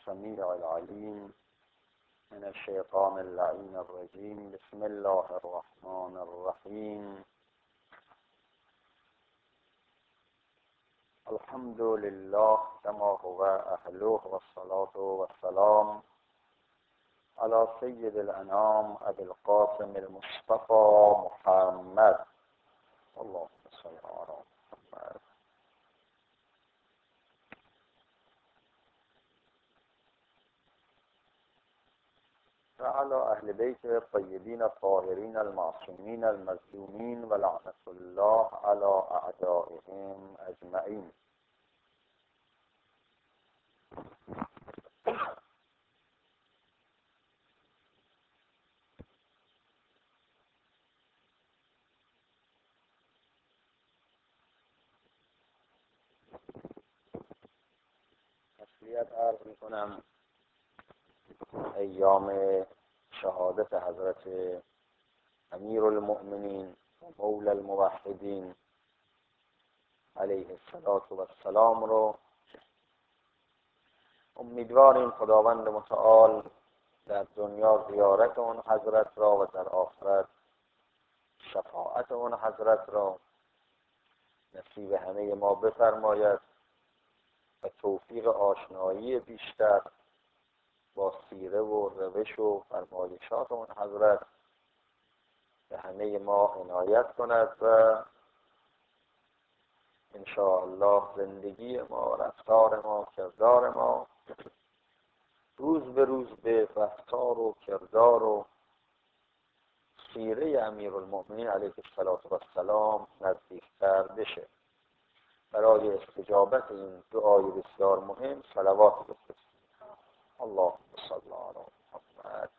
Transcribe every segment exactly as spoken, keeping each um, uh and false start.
السميع العليم من الشيطان اللعين الرجيم. بسم الله الرحمن الرحيم. الحمد لله كما هو أهله، والصلاة والسلام على سيد الأنام أبي القاسم المصطفى محمد. اللهم صل على محمد. وعلى أهل بيت الطيبين الطاهرين المعصومين المظلومين، ولعنة الله على أعدائهم أجمعين. تسلیت عرض می‌کنم ایام شهادت حضرت امیر المؤمنین و مولا الموحدین علیه السلام رو. امیدواریم خداوند متعال در دنیا زیارت اون حضرت را و در آخرت شفاعت اون حضرت را نصیب همه ما بفرماید و توفیق آشنایی بیشتر با سیره و روش و فرمایشات اون حضرت به همه ما عنایت کند و انشاءالله زندگی ما، رفتار ما، کردار ما روز به روز به رفتار و کردار و سیره امیرالمؤمنین علیه السلام نزدیکتر بشه. برای استجابت این دعای بسیار مهم صلوات بفرستید. اللهم صل علی محمد.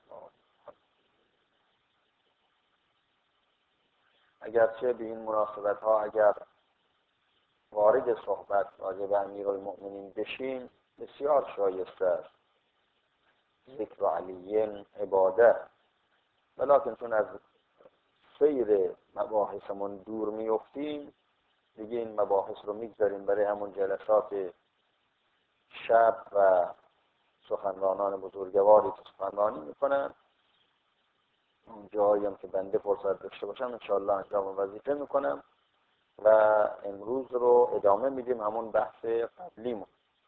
اگرچه به این مناسبت ها اگر وارد صحبت راجع به امیرالمؤمنین بشیم بسیار شایسته است. ذکر علیین عبادت، ولیکن چون از سیر مباحثمون دور میافتیم دیگه این مباحث رو میگذاریم برای همون جلسات شب و سخنرانان بزرگواری که سخنرانی میکنن. اون جایی هم که بنده فرصت داشته باشم انشاءالله انجام وظیفه میکنم و امروز رو ادامه میدیم همون بحث قبلیمون.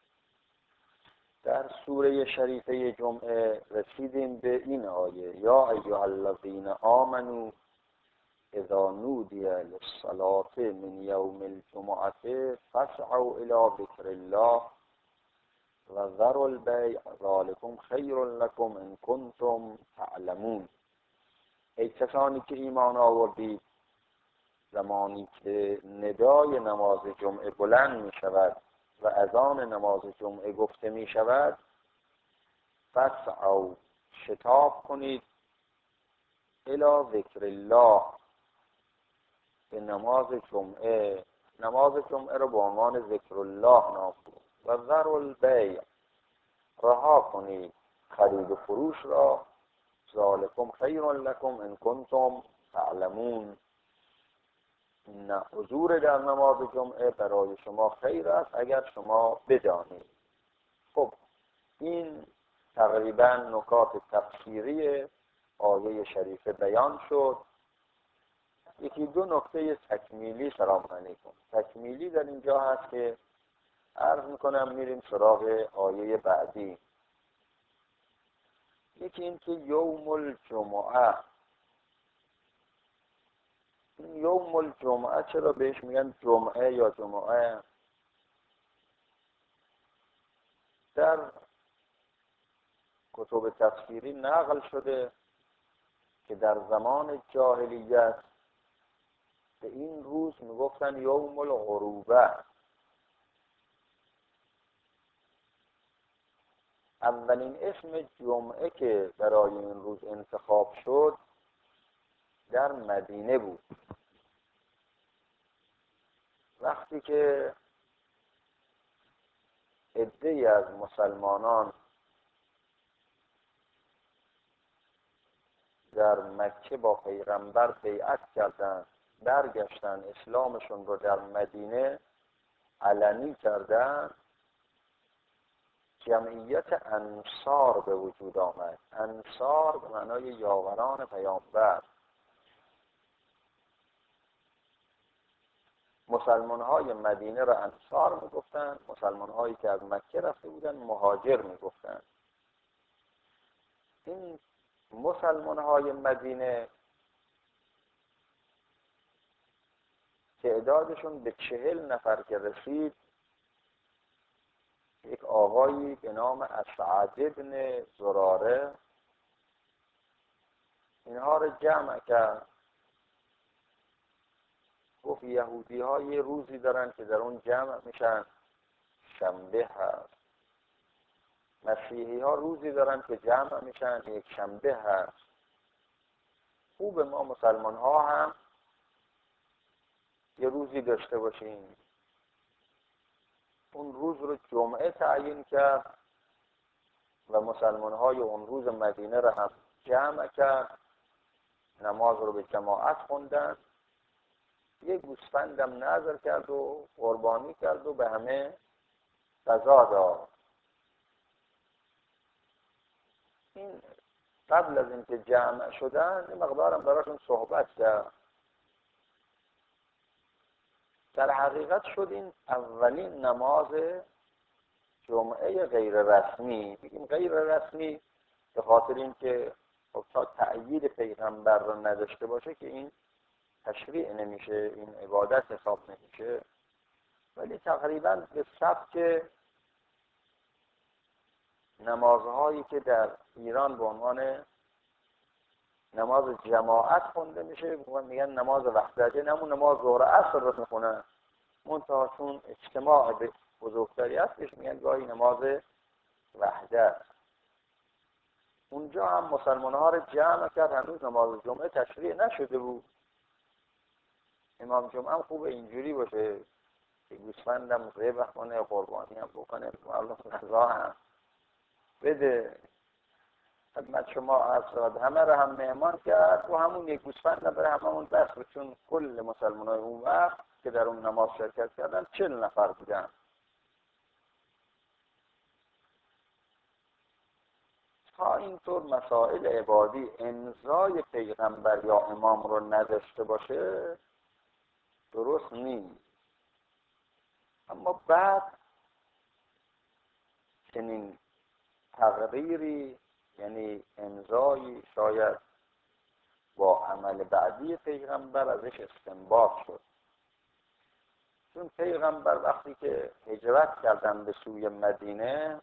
در سوره شریفه جمعه رسیدیم به این آیه: یا ایها الذین آمنوا اذا نودی للصلاة من یوم الجمعة فاسعوا الی ذکر الله و ذروا البیع ذلکم خیر لکم ان کنتم تعلمون. ای کسانی که ایمان آوردید، زمانی که ندای نماز جمعه بلند می شود و اذان نماز جمعه گفته می شود، فاسعوا شتاب کنید الی ذکر الله، به نماز جمعه. نماز جمعه رو به عنوان ذکر الله نام برید. و ذروا البیع، رها کنید خرید و فروش را. ذالکم خیر لکم ان کنتم تعلمون، نه حضور در نماز جمعه برای شما خیر است اگر شما بدانید. خب این تقریبا نکات تفسیری آیه شریفه بیان شد. یکی دو نکته تکمیلی سلام علیکم تکمیلی در اینجا هست که عرض میکنم میریم سراغ آیه بعدی. یکی این که یوم الجمعه، این یوم الجمعه چرا بهش میگن جمعه یا جمعه؟ در کتب تفسیری نقل شده که در زمان جاهلیت به این روز میگفتن یوم الغروبه. اولین اسم جمعه که برای این روز انتخاب شد در مدینه بود. وقتی که عده‌ای از مسلمانان در مکه با پیغمبر بیعت کردند، برگشتن اسلامشون رو در مدینه علنی کردن، جمعیت انصار به وجود آمد. انصار به معنای یاوران پیامبر. مسلمان های مدینه را انصار میگفتند، مسلمان هایی که از مکه رفته بودند مهاجر میگفتند. این مسلمان های مدینه تعدادشون به چهل نفر که رسید، یک آقایی به نام اسعد ابن زراره اینها رو جمع کرد. گفت یهودی ها یه روزی دارن که در اون جمع میشن، شنبه هست. مسیحی ها روزی دارن که جمع میشن، یک شنبه هست. خوب ما مسلمان ها هم یه روزی داشته باشیم. اون روز رو جمعه تعیین کرد و مسلمان های اون روز مدینه رو هم جمع کرد، نماز رو به جماعت خوندن، یه گوسفندم نذر کرد و قربانی کرد و به همه غذا داد. این قبل از اینکه جمع شدن یه مقدارم براشون صحبت کرد. در حقیقت شد این اولین نماز جمعه غیر رسمی. بگیم غیر رسمی به خاطر اینکه خب تا تأیید پیغمبر را نداشته باشه که این تشریع نمیشه، این عبادت حساب نمیشه، ولی تقریبا به سبک نمازهایی که در ایران به عنوان نماز جماعت خونده میشه میگن نماز وحدت، نمون نماز ظهر عصر رو میخونن، منتها چون اجتماع به بزرگتری هستش میگن گاهی نماز وحدت. اونجا هم مسلمان ها رو جمع کرد، هنوز نماز جمعه تشریع نشده بود. امام جمعه هم خوب اینجوری باشه که گوسفندم ذبح کنه، قربانی هم بکنه، معلوم غذا هم بده. خدمت شما عرض شد همه رو هم مهمان کرد و همون یک گوسفند برای هممون بس، چون کل مسلمان های اون وقت که در اون نماز شرکت کردن چهل نفر بودن. تا اینطور مسائل عبادی امضای پیغمبر یا امام رو نداشته باشه درست نیست. اما بعد چنین تقریری، یعنی امضایی، شاید با عمل بعدی پیغمبر ازش استنباط شد. چون پیغمبر وقتی که هجرت کردن به سوی مدینه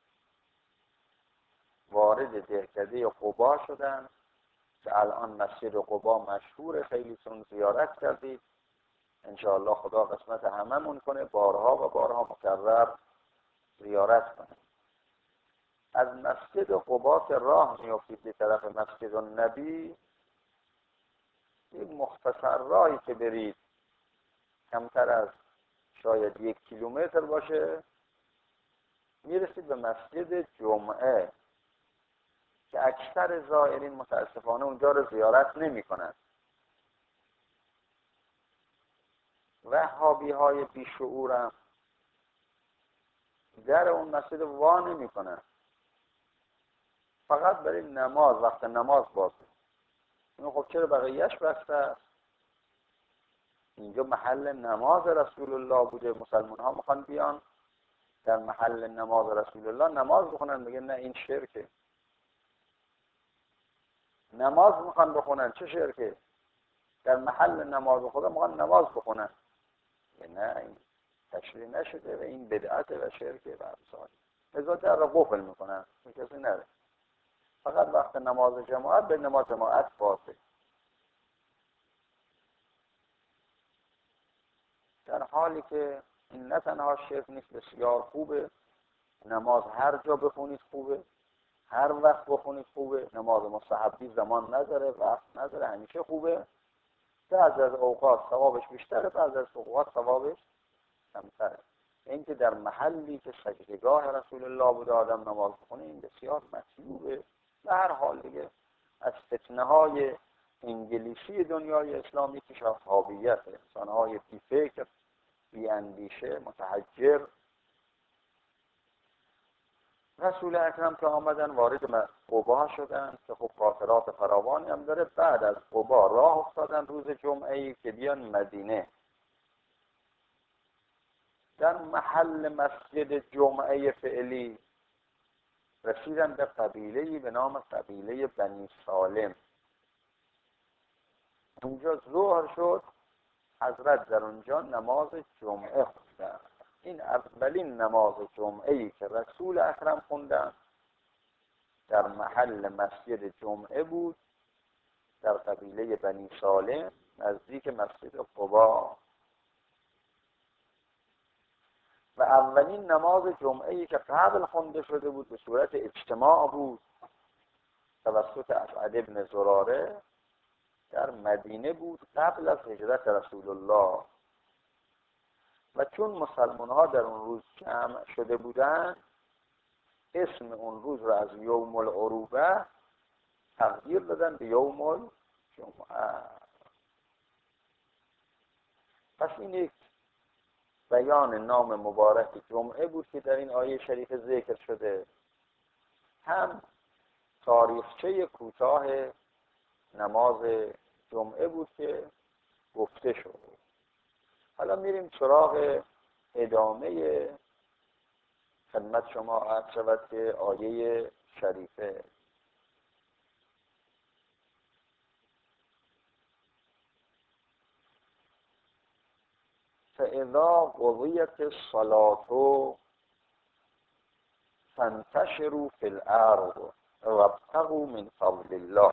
وارد دهکده قبا شدن که الان مسجد قبا مشهور، خیلی تون زیارت کردید، انشاءالله خدا قسمت هممون کنه بارها و بارها مکرر زیارت کنه. از مسجد قبا که راه میافتید به طرف مسجد النبی، یک مختصر راهی که برید کمتر از شاید یک کیلومتر باشه میرسید به مسجد جمعه که اکثر زائرین متاسفانه اونجا رو زیارت نمی کنند. وهابی های بیشعورم در اون مسجد وا نمی کنند، فقط برای نماز، وقت نماز بازه. اینو خب چرا بقیهش بسته است؟ اینجا محل نماز رسول الله بوده، مسلمان ها میخوان بیان در محل نماز رسول الله نماز بخونن. میگه نه این شرکه. نماز میخوان بخونن، چه شرکه؟ در محل نماز خدا میخوان نماز بخونن. نه این تشریع نشده و این بدعت و شرکه و امثال. لذا در را قفل میکنن، کسی نره، فقط وقت نماز جماعت به نماز جماعت بازه. در حالی که این نه تنها شرک نیست، بسیار خوبه. نماز هر جا بخونید خوبه، هر وقت بخونید خوبه. نماز مستحبی زمان نداره، وقت نداره، همیشه خوبه. بعض از اوقات ثوابش بیشتره، بعض از اوقات ثوابش کمتره. این که در محلی که سجدگاه رسول الله بوده آدم نماز بخونه این بسیار مطلوبه. به هر حال دیگه از فتنه های انگلیسی دنیای اسلامی که شفافیت، انسان های بی فکر، بی اندیشه، متحجر، رسول اکرم که آمدن وارد قبا شدن که خب خاطرات فراوانی هم داره. بعد از قبا راه افتادن روز جمعه‌ای که بیان مدینه. در محل مسجد جمعه فعلی رسیدن به قبیله‌ای به نام قبیله بنی سالم. اونجا ظهر شد، حضرت در اونجا نماز جمعه خوندن. این اولین نماز جمعه‌ای که رسول اکرم خوندن در محل مسجد جمعه بود، در قبیله بنی سالم نزدیک مسجد قبا. و اولین نماز جمعه‌ای که قبل خونده شده بود به صورت اجتماع بود توسط اسعد ابن زراره در مدینه بود قبل از هجرت رسول الله. و چون مسلمان ها در اون روز جمع شده بودند، اسم اون روز را از یوم العروبه تغییر دادن به یوم الجمعه. پس این یک بیان نام مبارک جمعه بود که در این آیه شریف ذکر شده، هم تاریخچه کوتاه نماز جمعه بود که گفته شد. حالا میریم سراغ ادامه خدمت شما عرض شود که آیه شریفه. فَإِذَا قُضِيَتِ الصَّلَاةُ فَانتَشِرُوا فِي الْأَرْضِ وَابْتَغُوا مِنْ فَضْلِ اللَّهِ.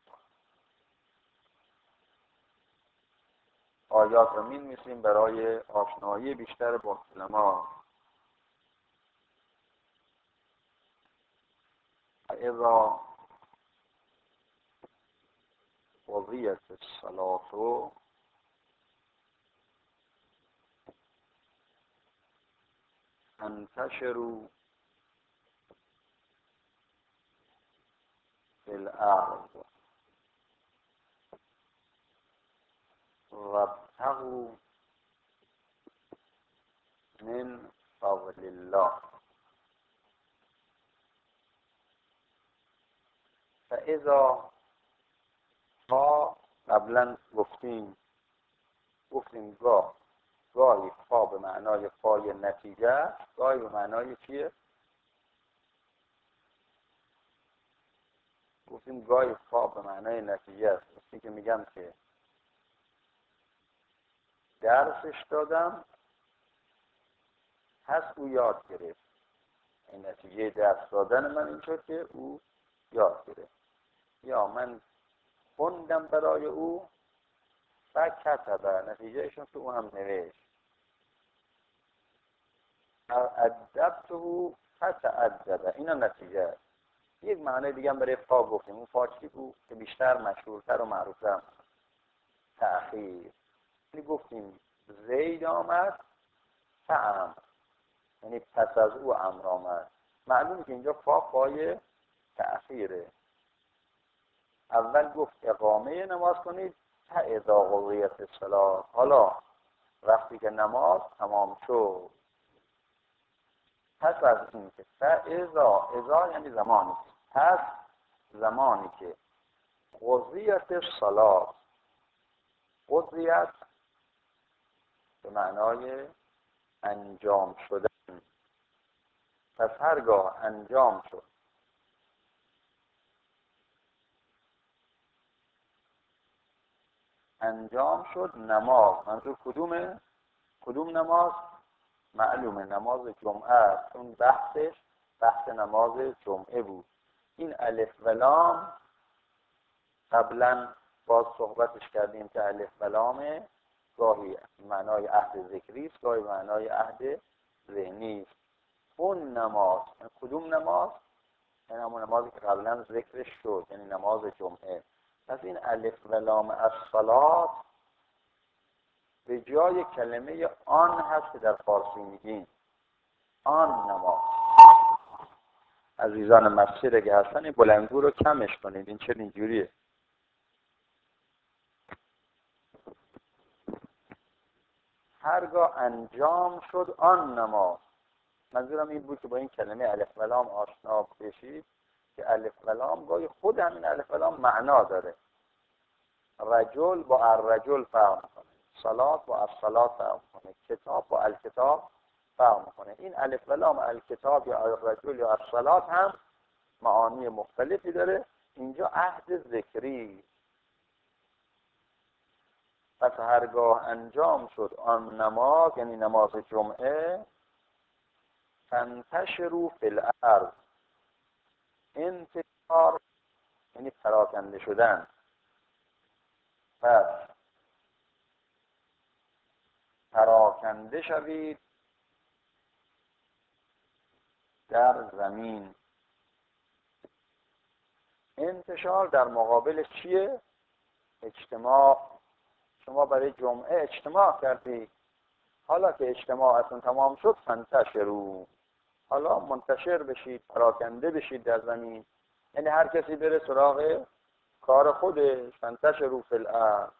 آیات رو می‌نویسیم برای آشنایی بیشتر با علما. فَإِذَا قُضِيَتِ الصَّلَاةُ فَانتَشِرُوا فِي الْأَرْضِ وَابْتَغُوا من فضل الله. فاذا ما قبلا گفتیم گفتیم گاه گاهی فا به معنای فای نتیجه، گاهی به معنای چیه؟ گفتیم گاهی فا به معنای نتیجه است. وقتی که میگم که درسش دادم پس او یاد گرفت، این نتیجه درس دادن من این شد که او یاد گرفت. یا من خوندم برای او فکتبه، نتیجهشون که او هم نوشت. ادبته فتعدبه، اینا نتیجه است. یک معنی دیگه هم برای فا گفتیم. اون فا چی بود که بیشتر مشهورتر و معروفتر؟ تأخیر. یعنی گفتیم زید آمد فعم، یعنی پس از او امر آمد. معلومه که اینجا فا فای تأخیره. اول گفت اقامه نماز کنید تا اذا قضیت الصلاة، حالا وقتی که نماز تمام شد. پس از این که اذا اذا یعنی زمانی، پس زمانی که قضیت الصلاة، قضیت به معنای انجام شدن، پس هرگاه انجام شد انجام شد نماز. منظور کدومه؟ کدوم نماز؟ معلومه نماز جمعه است، اون بحثش بحث نماز جمعه بود. این الف و لام قبلا باز صحبتش کردیم که الف و لام گاهی معنای عهد ذکری است، گاهی معنای عهد ذهنی است. اون نماز کدوم نماز؟ یعنی همون نمازی که قبلا ذکرش شد، یعنی نماز جمعه. پس این الف و لام الصلاة به جای کلمه آن هست که در فارسی میگیم آن نماز. عزیزان مسجد اگه هستن این بلندگو رو کمش کنید، این چه اینجوریه؟ هرگاه انجام شد آن نماز، منظورم این بود که با این کلمه الف و لام آشنا بشید که الف و لام گاهی خود همین الف و لام معنا داره. رجل با الرجل فرق میکنه، صلات با الصلات فرق میکنه، کتاب با الکتاب فرق میکنه. این الف و لام الکتاب یا الرجل یا الصلات هم معانی مختلفی داره. اینجا عهد ذکری، پس هرگاه انجام شد آن نماز، یعنی نماز جمعه، فانتشروا فی الارض، انتشار یعنی پراکنده شدن، پس پراکنده شوید در زمین. انتشار در مقابل چیه؟ اجتماع. شما برای جمعه اجتماع کردید، حالا که اجتماعتون تمام شد فانتشروا، حالا منتشر بشید، پراکنده بشید در زمین، یعنی هر کسی بره سراغ کار خودش. فانتشروا فی الارض،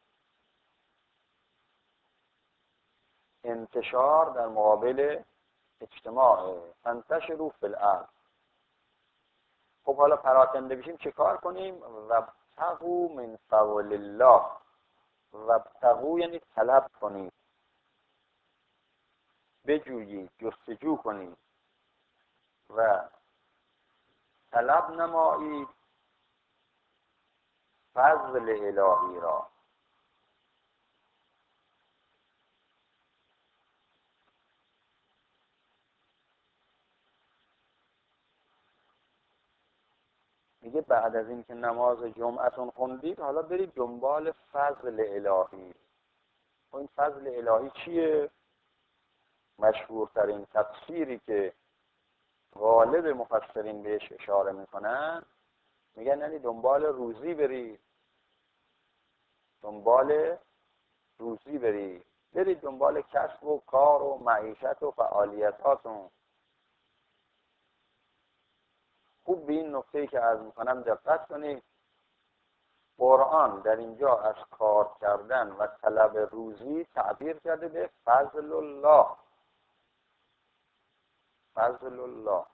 انتشار در مقابل اجتماع. فانتشروا فی الارض. خب حالا پراکنده بشیم چه کار کنیم؟ وابتغوا من فضل الله. وابتغوا یعنی طلب کنید، بجویید، جستجو کنید و طلب نمایید فضل الهی را. میگه بعد از این که نماز جمعتون خوندید، حالا برید دنبال فضل الهی. و این فضل الهی چیه؟ مشهورترین تفسیری که غالب مفسرین بهش اشاره میکنن، میگن یعنی دنبال روزی برید، دنبال روزی برید، برید دنبال کسب و کار و معیشت و فعالیتاتون. خوب به این نکته‌ای که عرض میکنم دقت کنید. قرآن در اینجا از کار کردن و طلب روزی تعبیر کرده به فضل الله. فضل الله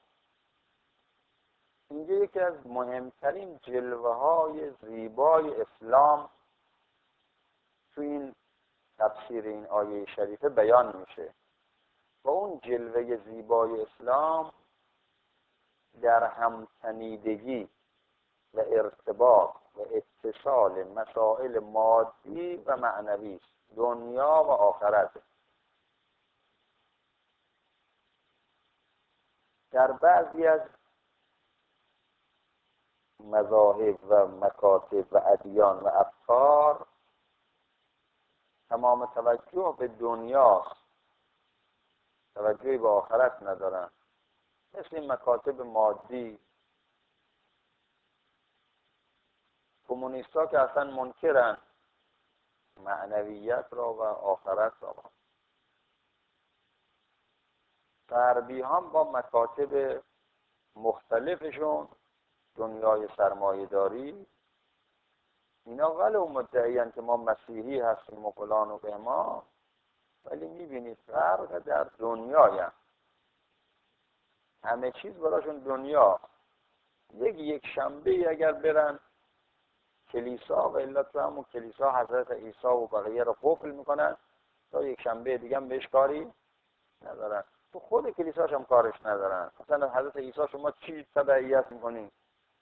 اینجا یکی از مهمترین جلوه های زیبای اسلام تو این تفسیر این آیه شریفه بیان میشه. و اون جلوه زیبای اسلام در همتنیدگی و ارتباط و اتصال مسائل مادی و معنوی است، دنیا و آخرت. در بعضی از مذاهب و مکاتب و ادیان و افکار تمام توجه به دنیاست، توجهی به آخرت ندارن. مثل این مکاتب مادی، کمونیستا که اصلا منکرن معنویت را و آخرت را. غربی هم با مکاتب مختلفشون، دنیای سرمایه داری، اینا ولو مدعیان که ما مسیحی هستیم و فلان و بهمان، ولی میبینید فرق در دنیای هم. همه چیز براشون دنیا. یک یک شنبه اگر برن کلیسا و الا تو همون کلیسا حضرت عیسی و بقیه رو قفل میکنن تا یک شنبه دیگه هم بهش کاری ندارن. تو خود کلیساش هم کارش ندارن. مثلا حضرت عیسی شما چی تبعیت میکنین؟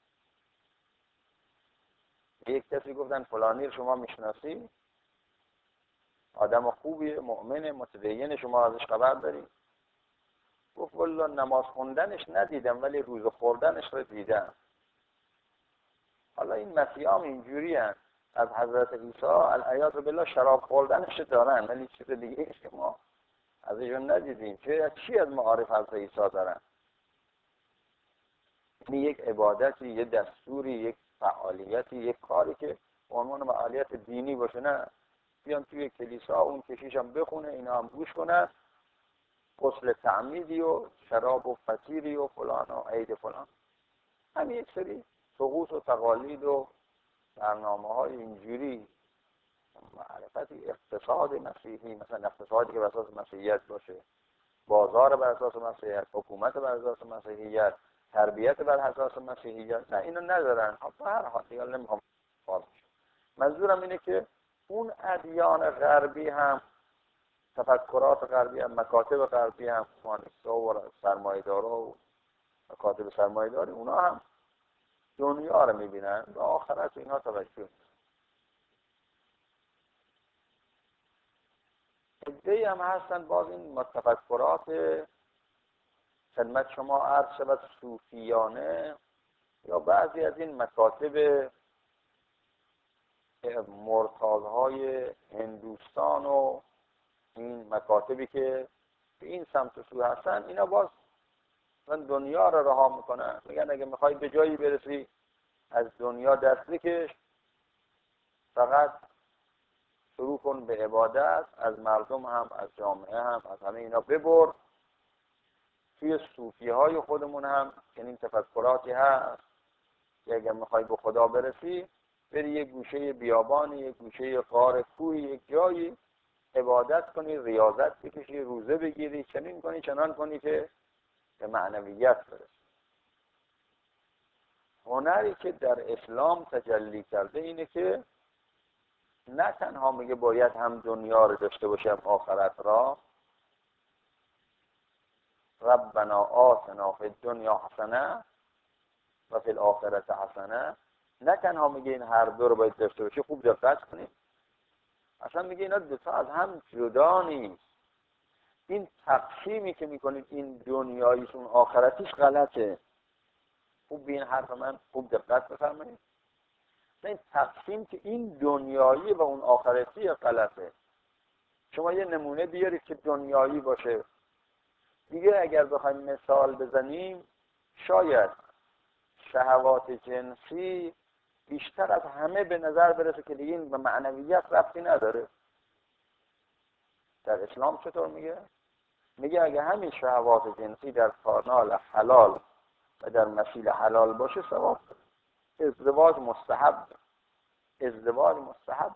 یک کسی گفتن فلانی رو شما میشناسی؟ آدم خوبیه، مؤمنه، متدین، شما ازش خبر دارید؟ گفت والله نماز خوندنش ندیدم ولی روزه خوردنش رو دیدم. حالا این مسیحا هم اینجوری هست. از حضرت عیسی العیاذ بالله شراب خوردنش دارن ولی چیز دیگه شما ازشون ندیدیم. چه چی از معارف حضرت عیسی دارن؟ این یک عبادتی، یک دستوری، یک فعالیتی، یک کاری که به عنوان فعالیت دینی باشه، نه بیان توی کلیسا اون کشیش هم بخونه، اینا هم گوش کنن، غسل تعمیدی و شراب و فطیری و فلان و عید فلان، همین یک سری طقوس و تقالید و برنامه های اینجوری. معرفت اقتصاد مسیحی، مثلا اقتصادی که بساط مسیحیت باشه، بازار بر اساس مسیحیت، حکومت بر اساس مسیحیت، تربیت بر اساس مسیحیت، نه اینو ندارن. خب هر حال دیگه نمیخوام فارغ شم. منظورم اینه که اون ادیان غربی هم، تفکرات غربی هم، مکاتب غربی هم، مانیستا و سرمایه‌دارا و مکاتب سرمایه‌داری، اونا هم دنیا رو میبینن و آخرت اینها توجه. عده‌ای هم هستن باز این تفکرات خدمت شما عرض شود صوفیانه یا بعضی از این مکاتب مرتاضهای هندوستان و این مکاتبی که به این سمت و سو هستن، اینا باز دنیا رو رها میکنن. میگن اگه میخوای به جایی برسی از دنیا دست بکش، فقط شروع کن به عبادت، از مردم هم، از جامعه هم، از همه اینا ببر. توی صوفی های خودمون هم چنین تفکراتی هست که اگر میخوای به خدا برسی، بری یک گوشه بیابانی، یک گوشه غار کوهی، یک جایی عبادت کنی، ریاضت بکشی، روزه بگیری، چنین کنی چنان کنی که به معنویت برسی. هنری که در اسلام تجلی کرده اینه که نه تنها میگه باید هم دنیا رو داشته باشه هم آخرت را، ربنا آتنا فی الدنیا حسنه و فی الاخرت حسنه، نه تنها میگه این هر دو رو باید داشته باشه. خوب دقت کنید، اصلا میگه اینا دو تا از هم جدا نیست. این تقسیمی که میکنید این دنیاییشون آخرتیش غلطه. خوب به این حرف من خوب دقت بفرمایید. این تقسیم که این دنیایی و اون آخرتی غلطه. شما یه نمونه بیارید که دنیایی باشه. دیگه اگر بخوایم مثال بزنیم، شاید شهوات جنسی بیشتر از همه به نظر برسه که دیگه این به معنویت ربطی نداره. در اسلام چطور میگه؟ میگه اگه همین شهوات جنسی در کانال حلال و در مسیل حلال باشه، ثواب ازدواج مستحب. ازدواج مستحب.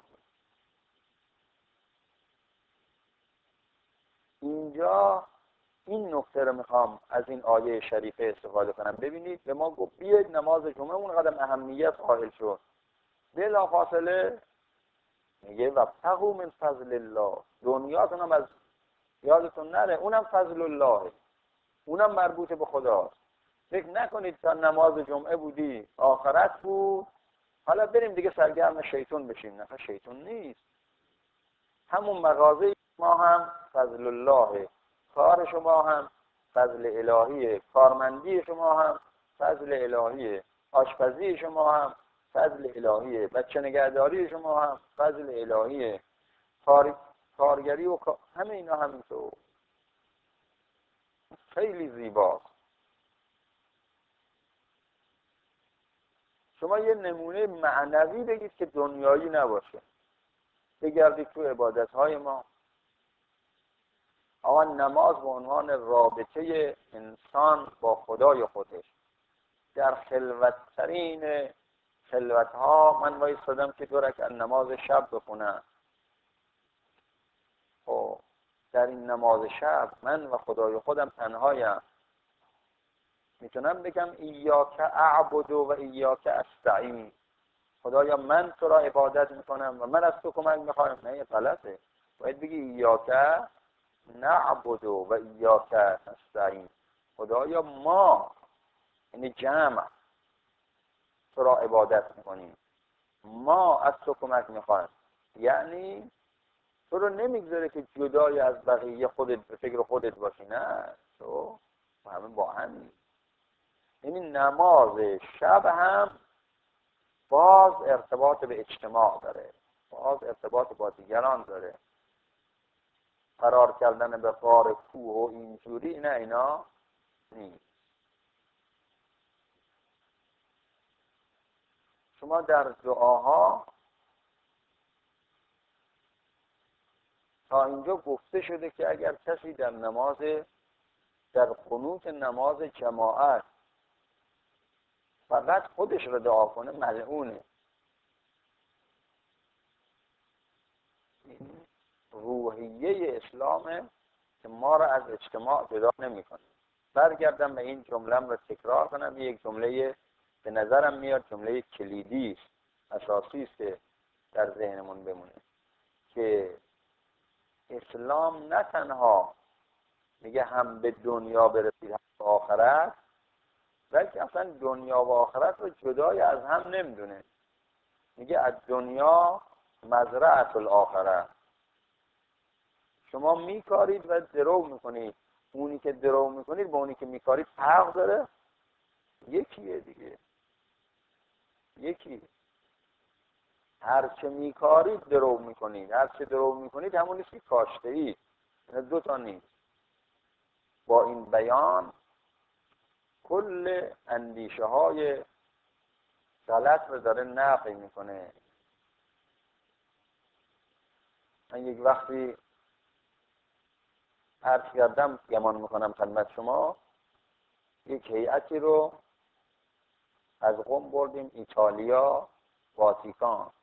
اینجا این نکته رو میخوام از این آیه شریفه استفاده کنم. ببینید به ما گفت بیاید نماز جمعه، اون قدم اهمیت قائل شد. بلا فاصله میگه وابتغوا من فضل الله. دنیاتون هم از یادتون نره، اونم فضل الله، اونم مربوط به خداست. فکر نکنید تا نماز جمعه بودی آخرت بود، حالا بریم دیگه سرگرم شیطان بشیم. نه، شیطان نیست. همون مغازه ما هم فضل الله، کار شما هم فضل الهیه، کارمندی شما هم فضل الهیه، آشپزی شما هم فضل الهیه، بچه نگهداری شما هم فضل الهیه، کار... کارگری و کار... همه اینا همینطور. خیلی زیباست. شما یه نمونه معنوی بگید که دنیایی نباشه. بگردید تو عبادت‌های ما. آقا نماز به عنوان رابطه انسان با خدای خودش در خلوت‌ترین خلوت‌ها، من وایسادم که دو رکعت نماز شب بخونم. خب در این نماز شب من و خدای خودم تنهایم. میتونم بگم ایاک اعبد و ایاک استعین. خدایا من تو را عبادت میکنم و من از تو کمک میخوام. نه، این غلطه. باید بگی ایاک نعبد و ایاک نستعین. خدایا ما، یعنی جمع، تو را عبادت میکنیم، ما از تو کمک میخوایم. یعنی تو رو نمیگذاره که جدای از بقیه خودت به فکر خودت باشی. نه، تو همه با هم. یعنی نماز شب هم باز ارتباط به اجتماع داره، باز ارتباط با دیگران داره. قرار کردن به غار کوه و اینجوری، نه، اینا نیست. شما در دعاها تا اینجا گفته شده که اگر کسی در نماز در قنوت نماز جماعت فقط خودش رو دعا کنه ملعونه. روحیه اسلام که ما را از اجتماع جدا نمی‌کنه. برگردم به این جمله‌ام را تکرار کنم. یک جمله به نظرم میاد جمله کلیدی است، اساسی است که در ذهنمون بمونه که اسلام نه تنها میگه هم به دنیا برسید هم به آخرت، بلکه اصلا دنیا و آخرت رو جدای از هم نمیدونه. میگه از دنیا مزرعه الاخره. شما میکارید و درو میکنید، اونی که درو میکنید با اونی که میکارید فرق داره؟ یکیه دیگه، یکی. هر چه میکارید درو میکنید، هر چه درو میکنید همونیست که کاشته اید. دو تا نیست. با این بیان کل اندیشه های غلط رو داره نفی میکنه. من یک وقتی عرض کردم، گمان میکنم خدمت شما، یک هیئتی رو از قم بردیم ایتالیا، واتیکان.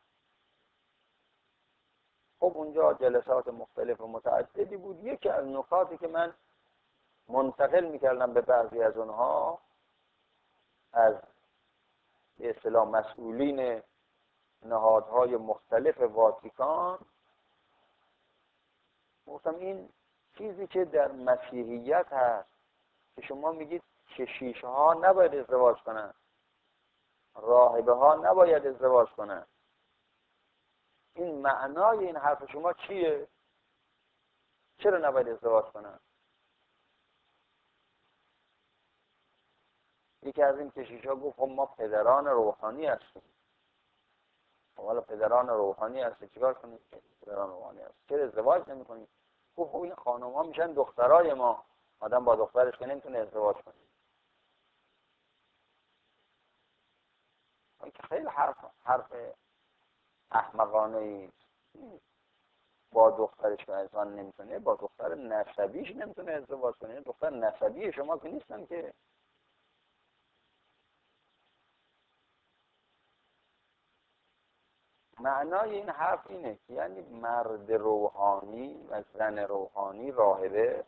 خب اونجا جلسات مختلف و متعددی بود. یکی از نکاتی که من منتقل میکردم به بعضی از اونها، از به اصطلاح مسئولین نهادهای مختلف واتیکان، گفتم این چیزی که در مسیحیت هست که شما میگید کشیش ها نباید ازدواج کنن، راهبه ها نباید ازدواج کنن، این معنای این حرف شما چیه؟ چرا نباید ازدواج کنن؟ یکی از این کشیش ها گفت خب ما پدران روحانی هستیم. خب حالا پدران روحانی هستیم چیکار کنیم؟ پدران روحانی هستیم چرا ازدواج نمی کنیم؟ خب این خانم ها میشن دخترای ما، آدم با دخترش که نمیتونه ازدواج کنه. این که خیلی حرف حرف احمقانه است. با دخترش که انسان نمیتونه، با دختر نسبیش نمیتونه ازدواج کنه. دختر نسبی شما که نیستن که. معنای این حرف اینه که یعنی مرد روحانی و زن روحانی، راهبه،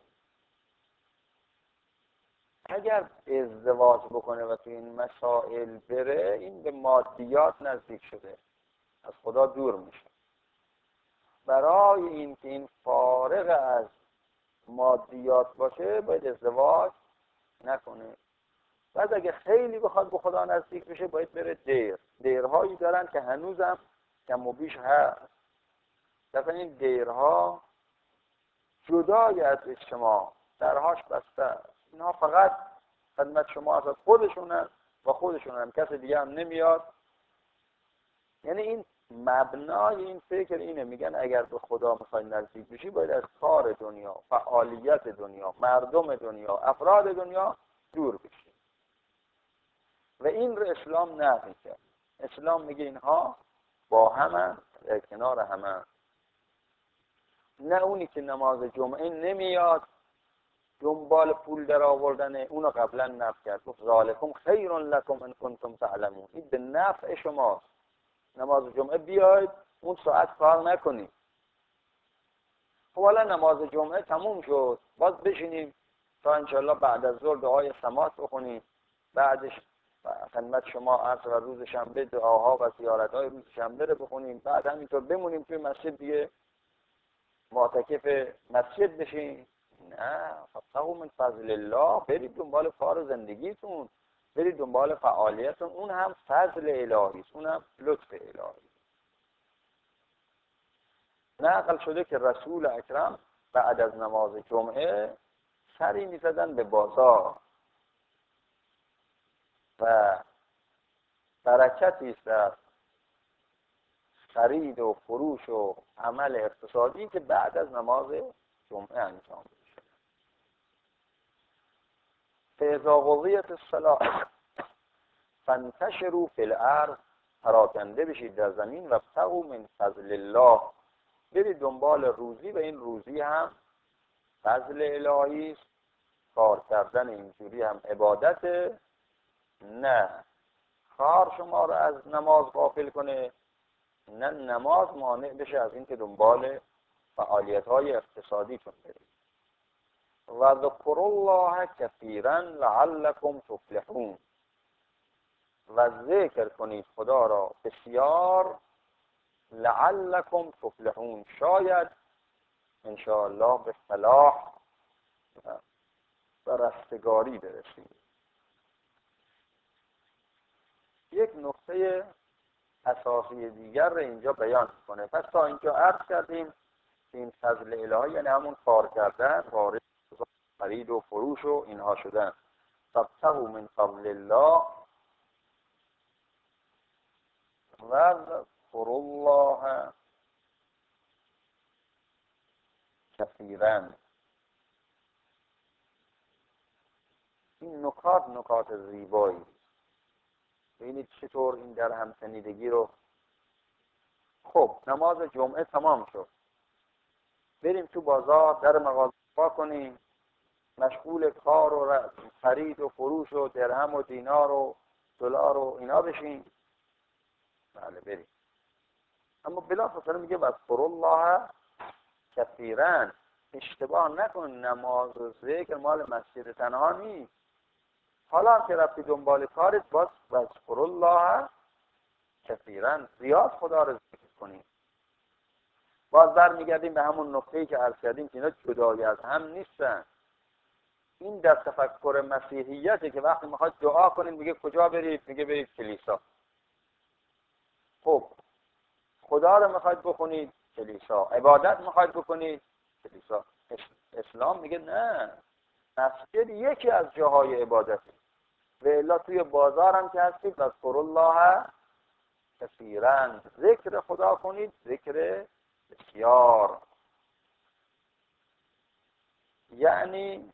اگر ازدواج بکنه و تو این مسائل بره، این به مادیات نزدیک شده، از خدا دور میشه. برای این که این فارغ از مادیات باشه باید ازدواج نکنه. بعد اگه خیلی بخواد به خدا نزدیک بشه باید بره دیر. دیرهایی دارن که هنوزم کم و بیش هست. مثلا این دیرها جدای از اجتماع، درهاش بسته است. اینها فقط خدمت شما از خودشونن و خودشونن، کسی دیگه هم نمیاد. یعنی این مبنای این فکر اینه، میگن اگر به خدا میخوای نزدیک بشی باید از کار دنیا، فعالیت دنیا، مردم دنیا، افراد دنیا دور بشی. و این رو اسلام نفی کرد. اسلام میگه اینها با همن، در کنار همن. نه اونی که نماز جمعه نمیاد دنبال پول در آوردن، اونو قبلا نفی کرد. گفت ذالکم خیر لکم ان کنتم تعلمون. این به نفع شماست. نماز جمعه بیاید، اون ساعت کار نکنید. خب حالا نماز جمعه تموم شد، باز بشینیم تا انشالله بعد از ظهر دعای سماعت بخونیم، بعدش خدمت شما عصر و روز شنبه دعاها و زیارتهای روز شنبه رو بخونیم، بعد همینطور بمونیم توی مسجد دیگه معتکف مسجد بشین. نه، فقط من فضل الله، برید دنبال کار و زندگیتون، برید دنبال فعالیتون. اون هم فضل الهی است، اون هم لطف الهی. نقل شده که رسول اکرم بعد از نماز جمعه سری می‌زدن به بازار و برکتی است در خرید و فروش و عمل اقتصادی که بعد از نماز جمعه انجام میشه. فاذا قضیت الصلاة فانتشروا فی الارض، پراکنده بشید در زمین و ابتغوا من فضل الله، برید دنبال روزی و این روزی هم فضل الهی است. کار کردن اینجوری هم عبادت. نه کار شما رو از نماز غافل کنه، نه نماز مانع بشه از این که دنبال فعالیت های اقتصادی تون برید. و ذکروا الله کثیرا لعلکم تفلحون، و ذکر کنید خدا را بسیار، لعلکم تفلحون، شاید انشاءالله به فلاح و رستگاری برسید. یک نکته اساسی دیگر رو اینجا بیان کنه. پس تا اینجا عرض کردیم این فضل الهی یعنی همون کار کردن، وارد خرید و فروش و اینها شدن. فابتغوا من فضل الله و اذکروا الله کثیرا. این نکات نکات زیبایی. ببینید چطور این در همسنیدگی رو. خب نماز جمعه تمام شد، بریم تو بازار در مغازه وا کنیم، مشغول کار و خرید و فروش و درهم و دینار و دلار و اینا بشیم. بله بریم. اما بلافاصله میگه واذکروا الله کثیرا. اشتباه نکن، نماز و ذکر مال مسجد تنها نیست. حالا که رفتی دنبال کارت باز واذکروا الله کثیرا، زیاد خدا رو ذکر کنیم. باز برمیگردیم به همون نقطه‌ای که عرض کردیم که اینا جدای از هم نیستن. این در تفکر مسیحیته که وقتی میخواد دعا کنید میگه کجا برید؟ میگه برید کلیسا. خب خدا رو میخواید بخونید کلیسا، عبادت میخواید بکنید کلیسا. اسلام میگه نه، مسجد یکی از جاهای عبادته. و الا توی بازار هم که هستید واذکروا الله کثیرا، ذکر خدا کنید، ذکر بسیار. یعنی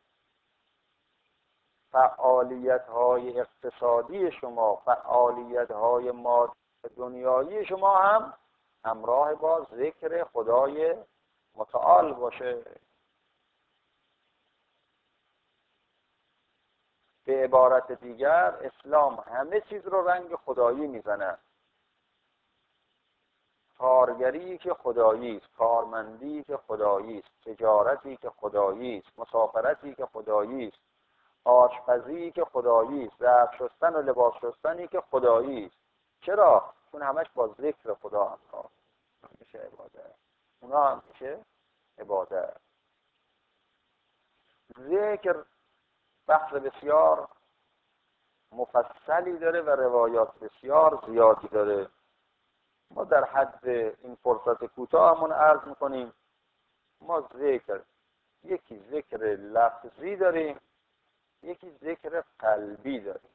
فعالیت های اقتصادی شما، فعالیت های مادی دنیایی شما هم همراه با ذکر خدای متعال باشه. به عبارت دیگر اسلام همه چیز رو رنگ خدایی میزنه. کارگری که خدایی است، کارمندی که خدایی است، تجارتی که خدایی است، مسافرتی که خدایی است، آشپزی که خدایی است، ظرف شستن و لباس شستنی که خدایی است. چرا؟ چون همش با ذکر خدا همراه میشه عبادت. اونا هم میشه عبادت. ذکر بحث بسیار مفصلی داره و روایات بسیار زیادی داره. ما در حد این فرصت کوتاه همون عرض میکنیم. ما ذکر، یکی ذکر لفظی داریم، یکی ذکر قلبی داریم.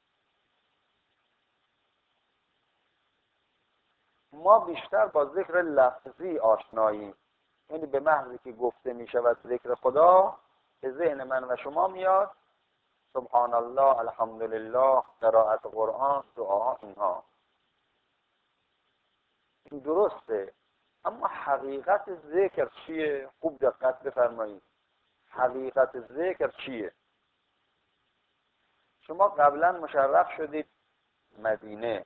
ما بیشتر با ذکر لفظی آشناییم، یعنی به محضی که گفته می شود ذکر خدا به ذهن من و شما میاد سبحان الله، الحمدلله، قرائت قرآن، دعا، اینها. این درسته، اما حقیقت ذکر چیه؟ خوب دقت بفرمایید. حقیقت ذکر چیه؟ شما قبلا مشرف شدید مدینه،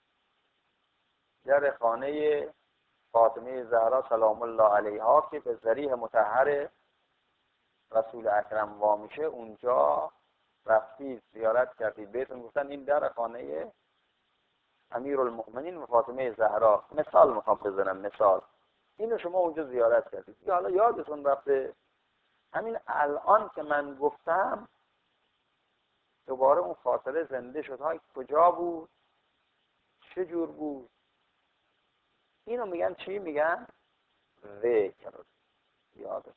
در خانه فاطمه زهرا سلام الله علیها که به ذریح مطهر رسول اکرم وا میشه، اونجا رفتید زیارت کردید، بهتون گفتن این در خانه امیرالمؤمنین و فاطمه زهرا، مثال میخوام بزنم، مثال اینو شما اونجا زیارت کردید. یا حالا یادتون رفته همین الان که من گفتم دوباره اون خاطره زنده شد. های کجا بود؟ چه جور بود؟ اینو میگن چی؟ میگن ذکر. یادتون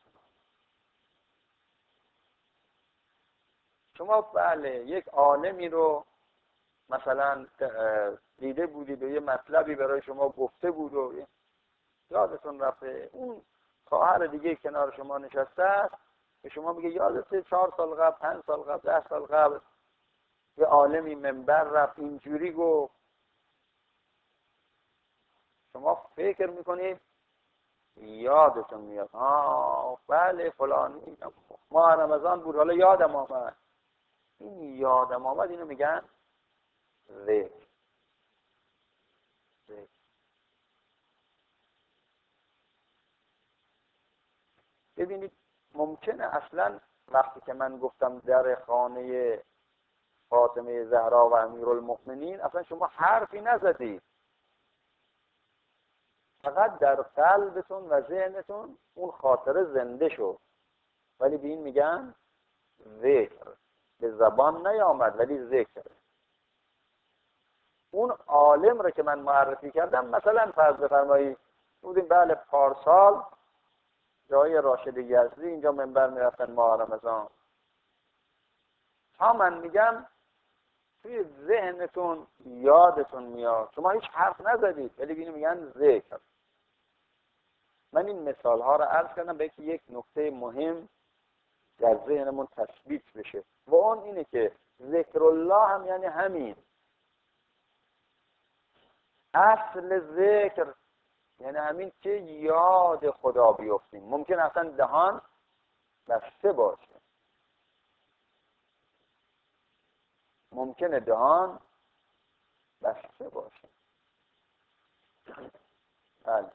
شما بله یک عالمی رو مثلا دیده بودید و یه مطلبی برای شما گفته بود و یادتون رفته، اون خواهر دیگه کنار شما نشسته است که شما میگه یادته چهار سال قبل، پنج سال قبل، ده سال قبل یه عالمی منبر رفت اینجوری گفت. شما فکر میکنید یادتون میاد، آه بله فلانی ما رمضان بود حالا یادم آمد. این یادم آمد اینو میگن ذکر. ذکر. ببینید ممکنه اصلا وقتی که من گفتم در خانه فاطمه زهرا و امیرالمؤمنین، اصلا شما حرفی نزدید، فقط در قلبتون و ذهنتون اون خاطره زنده شد. ولی به این میگن ذکر، به زبان نیامد ولی ذکر. اون عالم رو که من معرفی کردم، مثلا فرض بفرمایید بودیم بله پارسال جای راشد یزدی اینجا منبر میرفتن ماه رمضان، تا من میگم توی ذهنتون یادتون میاد، شما هیچ حرف نزدید ولی بینی میگن ذکر. من این مثال ها رو عرض کردم به یک نکته مهم در ذهنمون تثبیت بشه و اون اینه که ذکر الله هم یعنی همین. اصل ذکر یعنی همین که یاد خدا بیفتیم. ممکن اصلا دهان بسته باشه، ممکنه دهان بسته باشه. بله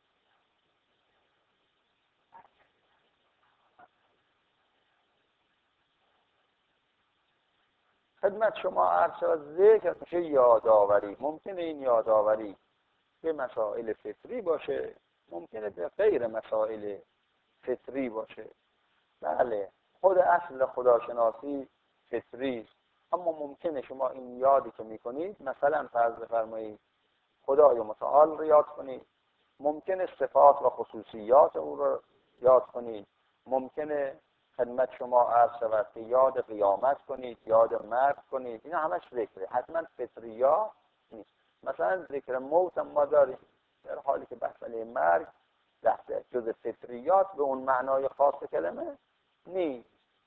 خدمت شما عرض شود ذکر میشه یادآوری. ممکنه این یادآوری به مسائل فطری باشه، ممکنه به غیر مسائل فطری باشه. بله خود اصل خداشناسی فطری است، اما ممکنه شما این یادی که میکنید، مثلا فرض بفرمایید خدای متعال رو یاد کنید، ممکنه صفات و خصوصیات او رو یاد کنید، ممکنه خدمت شما عرض شود که یاد قیامت کنید، یاد مرگ کنید. اینا همش ذکره، حتما فطریات نیست. مثلا ذکر موت هم ما داریم، در حالی که مسئله مرگ لحظه جز فطریات به اون معنای خاص کلمه نیست.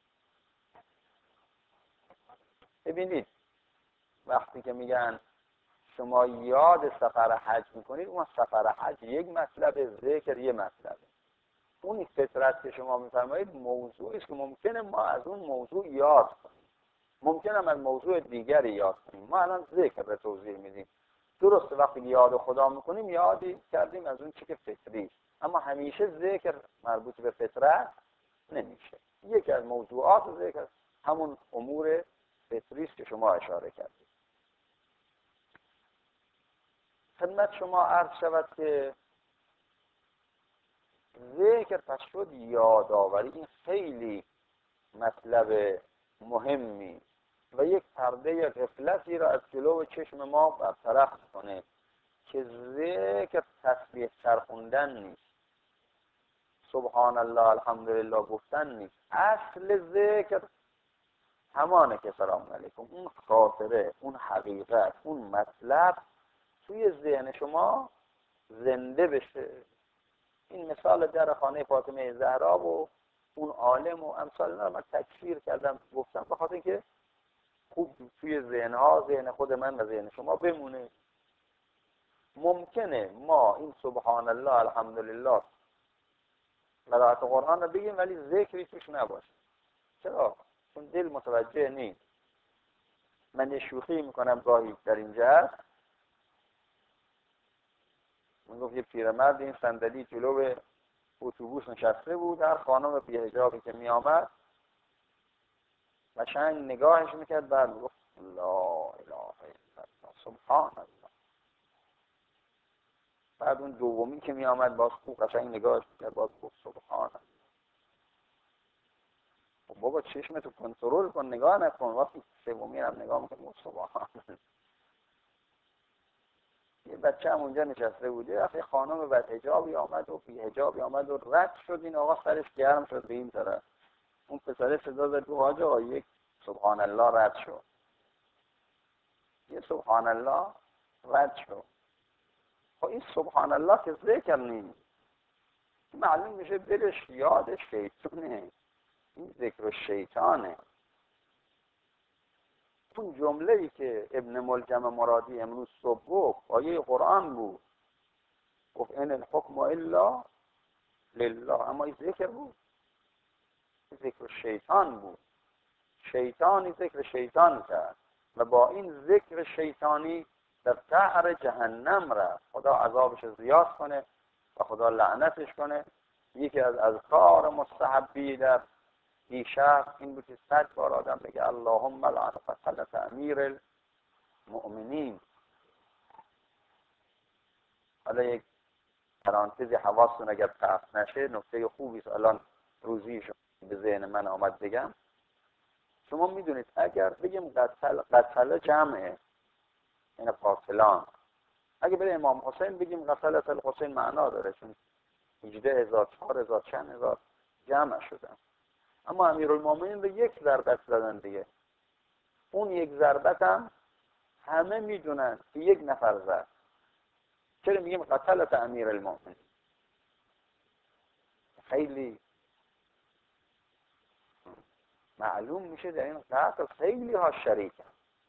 ببینید وقتی که میگن شما یاد سفر حج میکنید، اون سفر حج یک مطلب، ذکر یک مطلب. اون فطرت که شما میفرمایید موضوعی است که ممکنه ما از اون موضوع یاد کنیم، ممکنه هم از موضوع دیگری یاد کنیم. ما الان ذکر رو توضیح میدیم. درسته وقتی یاد خدا میکنیم یادی کردیم از اون چیزی که فطری است، اما همیشه ذکر مربوط به فطرت نمیشه. یکی از موضوعات ذکر همون امور فطری است که شما اشاره کردید. خدمت شما عرض شود که ذکر پس شد یادآوری. این خیلی مطلب مهمی و یک پرده غفلتی را از جلو چشم ما برطرف کنه که ذکر تسبیح سرخوندن نیست، سبحان الله الحمدلله گفتن نیست. اصل ذکر همانه که سلام علیکم، اون خاطره، اون حقیقت، اون مطلب توی ذهن شما زنده بشه. این مثال در خانه فاطمه زهرا و اون عالم و امثال اینا رو من تکفیر کردم، گفتم به خاطر اینکه خوب توی ذهنها، ذهن خود من و ذهن شما بمونه. ممکنه ما این سبحان الله الحمدلله قرائت قرآن رو بگیم ولی ذکری توش نباشه. چرا؟ چون دل متوجه نیست. من یه شوخی میکنم گاهی در این جهت. من گفت یه پیرمرد این صندلی جلو اتوبوس نشسته بود، هر خانم بی حجابی که می آمد قشنگ نگاهش میکرد، بعد گفت لا اله الا الله سبحان الله. بعد اون دومی که می آمد باز خوب قشنگ نگاهش میکرد، باز گفت سبحان الله. بابا چشمتو کنترل کن، نگاه نکن. وقتی سومی هم نگاه میکنه سبحان الله. یه بچه هم اونجا نشسته بود، یه وقتی خانم بد حجابی آمد و بی حجابی آمد و رد شد، این آقا سرش گرم شد به این طرف. اون پسره صدا زد گفت حاج آقا یک سبحان الله رد شد، یه سبحان الله رد شد. خب این سبحان الله که ذکر نیست، معلوم میشه دلش یاد شیطانه، این ذکر شیطانه. اون جمله‌ای که ابن ملجم مرادی امروز صبح گفت آیه قرآن بود، گفت ان الحکم الا لله، اما این ذکر بود، ذکر شیطان بود. شیطانی ذکر شیطان کرد و با این ذکر شیطانی در قعر جهنم رفت. خدا عذابش زیاد کنه و خدا لعنتش کنه. یکی از اذکار مستحبی در دیشب این بود که صد بار آدم بگه اللهم لعن قتلت امیر المؤمنین. حالا یک پرانتزی حواستون اگر پرت نشه، نکته خوبی است الان روزیش به ذهن من آمد بگم. شما میدونید اگر بگیم قتل قتل جمعه، یعنی قاتلان، اگه برای امام حسین بگیم قتلت الحسین معنا داره، چون هجده هزار چهار هزار چند هزار جمع شدن. اما امیرالمومنین به یک ضربت زدن دیگه. اون یک ضربت هم همه میدونن که یک نفر زد. چرا میگیم قتلت امیرالمومنین؟ خیلی معلوم میشه در این قتل خیلی ها شریکن.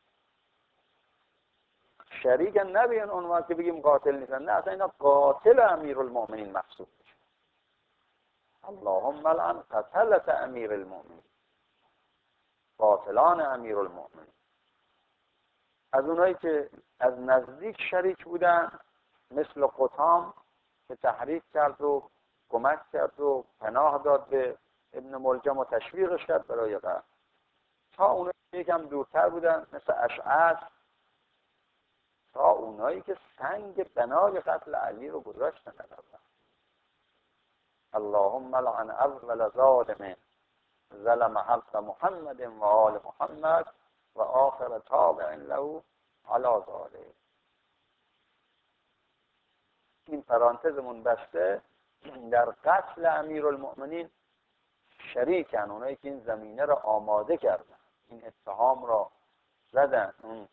شریکن نه به این عنوان که بگیم قاتل نیستن، نه، اصلا اینا قاتل امیرالمومنین محسوب میشه. اللهم لعن قتلت امیرالمومنین، قاتلان امیرالمومنین. از اونایی که از نزدیک شریک بودن مثل قطام که تحریک کرد و کمک کرد و پناه داد به ابن ملجم و تشویقش کرد برای قتل، تا اونایی که یکم دورتر بودن مثل اشعث، تا اونایی که سنگ بنای قتل علی رو گذاشتن. اللهم لعن اول ظالم ظلم حق محمد و آل محمد و آخر تابع له علی ذلک. این پرانتزمون بسته. در قتل امیرالمؤمنین شریکن اونایی که این زمینه را آماده کردن، این اتهام را زدن. اون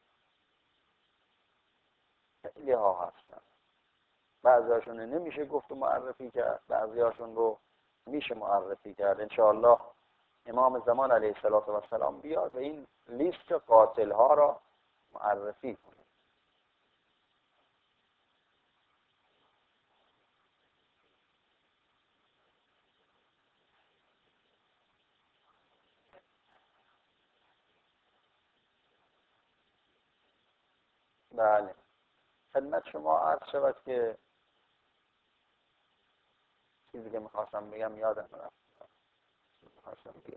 خیلی ها هستن. بعضی هاشون نمیشه گفت و معرفی کرد، بعضی هاشون رو میشه معرفی کرد. انشاءالله امام زمان علیه السلام بیاد و این لیست قاتل ها را معرفی کنه. بله، خدمت شما عرض شود که چیزی که میخواستم بگم یادم رفت. میخواستم بگم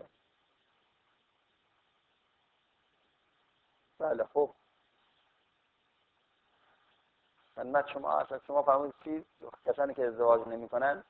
بله خب خدمت شما عرض شما فرمودید چیز کسانی که ازدواج نمی کنن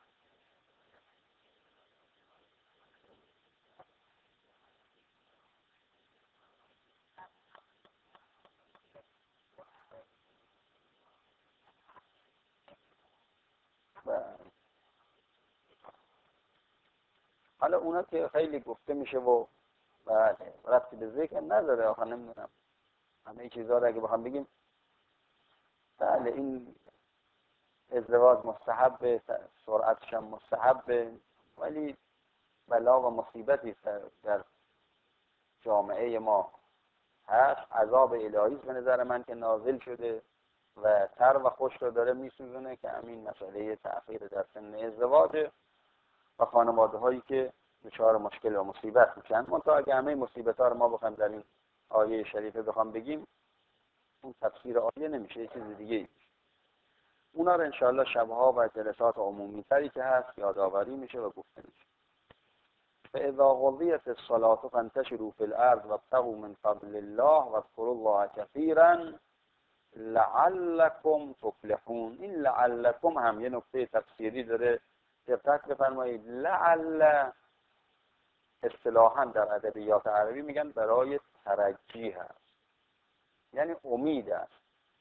حالا اونا که خیلی گفته میشه و بله رفتی به ذکر نداره. آخه نمیدونم همه چیزها رو اگه بخوام بگیم، بله این ازدواج مستحبه، سرعتش هم مستحبه، ولی بلا و مصیبتی در جامعه ما هست. عذاب الهی به نظر من که نازل شده و تر و خوش رو داره میسوزونه که همین مسئله تأخیر در سن ازدواج و خانواده هایی که دچار مشکل و مصیبت میشن. منتها اگه همه مصیبت ها رو ما بخوایم در این آیه شریفه بخوام بگیم، اون تفسیر آیه نمیشه، یه چیز دیگه ای. اونا رو انشاءالله شبها و جلسات عمومی تری که هست یادآوری میشه و گفته میشه. فاذا قضیت الصلاة فانتشروا فی الارض وابتغوا من فضل الله واذكروا الله كثيرا لعلكم تفلحون. این لعلكم هم یه نکته تفسیری داره، دقت بفرمایید. لعل اصطلاحاً در ادبیات عربی میگن برای ترجی هست، یعنی امید است.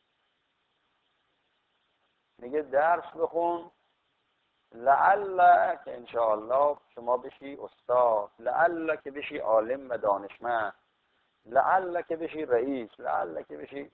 میگه درس بخون لعل که انشاءالله شما بشی استاد، لعل که بشی عالم و دانشمند، لعل که بشی رئیس، لعل که بشی.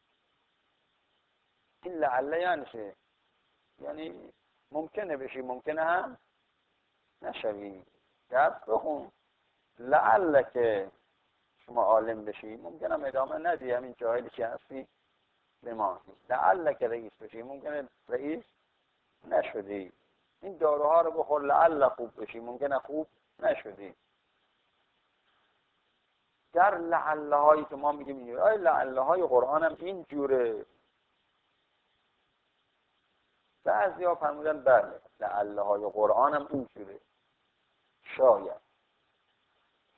این لعل یعنی چه؟ یعنی ممکنه بشی ممکنه هم نشوی. درس بخون لعل که شما عالم بشی، ممکنه هم ادامه ندی، همین جاهلی که هستی بمانی. لعل که رئیس بشی، ممکنه رئیس نشدی. این داروها رو بخور لعل خوب بشی، ممکنه خوب نشدی. در لعله هایی که ما میگیم این آی لعله های قرآن هم این جوره. بعضی ها فرمودن بله لعله های قرآن هم این جوره. شاید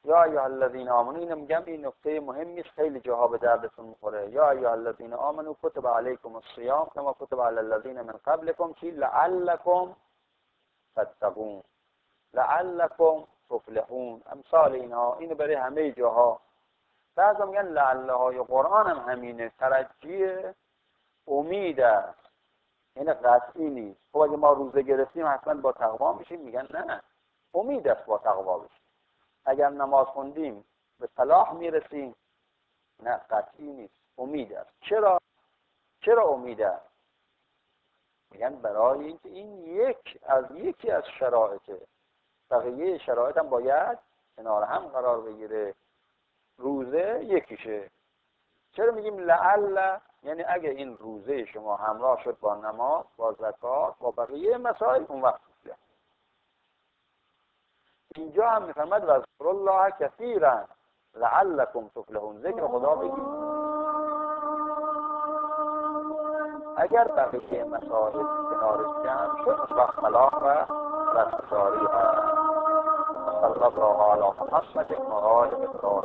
یا ایها الذین آمنو، اینو میگم این نکته مهمی است، خیلی جاها به دردتون میخوره. یا ایها الذین آمنو کتب علیکم الصیام کما کتب علی الذین من قبلکم چی؟ لعلکم تتقون، لعلکم تفلحون، امثال اینها. اینو برای همه جاها. بعضا میگن لعله های قرآن هم همینه، ترجیح امید است، این قطعی نیست. خب اگه ما روزه گرفتیم حتما با تقوا میشیم، میگن نه، امید است با تقوا بشیم. اگر نماز خوندیم به صلاح میرسیم، نه، قطعی نیست، امید است. چرا؟ چرا امید است؟ میگن برای اینکه این یک از یکی از شرایطه، بقیه شرایط هم باید کنار هم قرار بگیره، روزه یکیشه. چرا میگیم لعل؟ یعنی اگه این روزه شما همراه شد با نماز، با زکات، با بقیه مسائل، اون وقت میشه. اینجا هم میفرماد واذکروا الله کثیرا لعلکم تفلحون، ذکر خدا بگید اگر بقیه مسائل کنارش جمع شد، وقت صلاح و رستگاری هست. صلی الله علی محمد و آل ابراهیم.